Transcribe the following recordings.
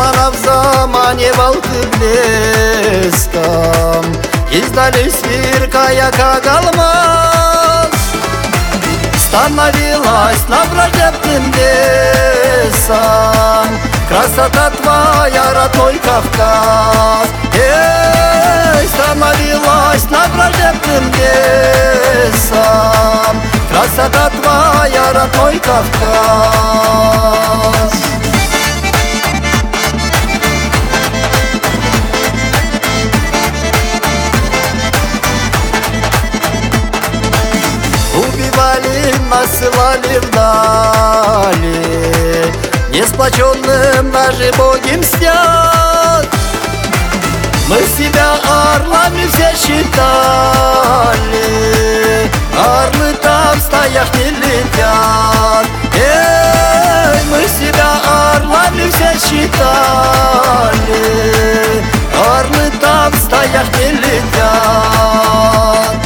она в замане волки блеском, издали сверкая, как алмаз. Становилась над враждебным лесом красота твоя, родной Кавказ. Эй, становилась над враждебным лесом красота твоя, родной Кавказ. Убивали, насылали вдали, несплоченным наши боги мстят. Мы себя орлами все считали, орлы-то в стаях не летят. Эй, мы себя орлами все считали, орлы-то в стаях не летят.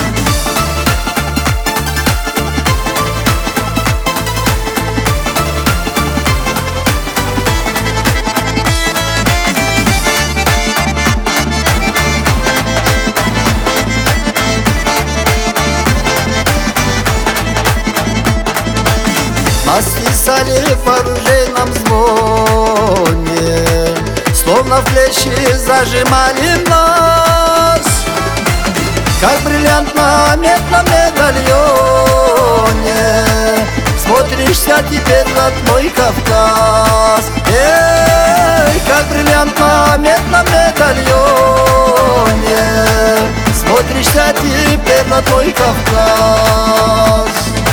Нас писали в оружейном звоне, словно в плечи зажимали нас, как бриллиант на медном медальоне. Смотришься теперь, родной Кавказ. Эй, как бриллиант на медном медальоне. Смотришься теперь, родной Кавказ.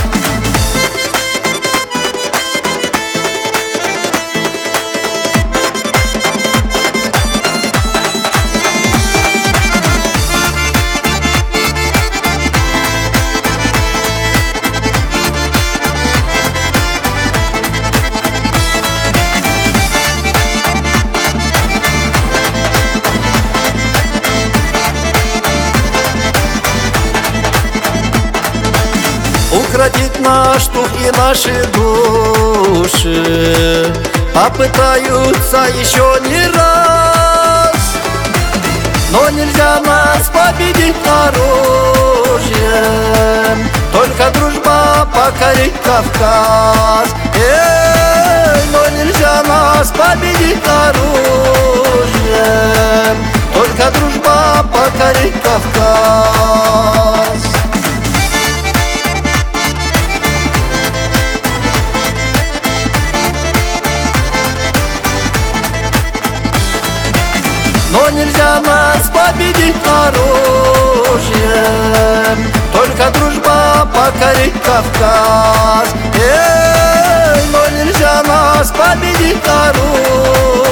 Укротить наш дух и наши души попытаются еще не раз, но нельзя нас победить оружием, только дружба покорит Кавказ. Эй, но нельзя нас победить оружием, только дружба покорит Кавказ. Но нельзя нас победить оружием, только дружба покорит Кавказ. Эй, но нельзя нас победить оружием,